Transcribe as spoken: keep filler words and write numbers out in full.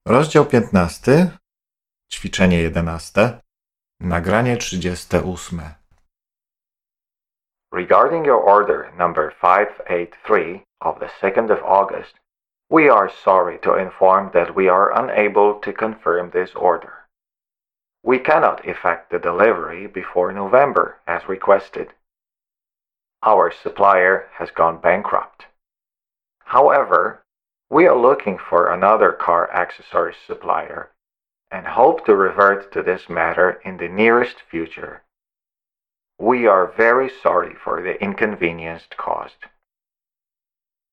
Rozdział piętnasty, ćwiczenie jedenaste, nagranie trzydzieste ósme. Regarding your order number five eight three of the second of August, we are sorry to inform that we are unable to confirm this order. We cannot effect the delivery before November as requested. Our supplier has gone bankrupt. However, we are looking for another car accessories supplier and hope to revert to this matter in the nearest future. We are very sorry for the inconvenience caused.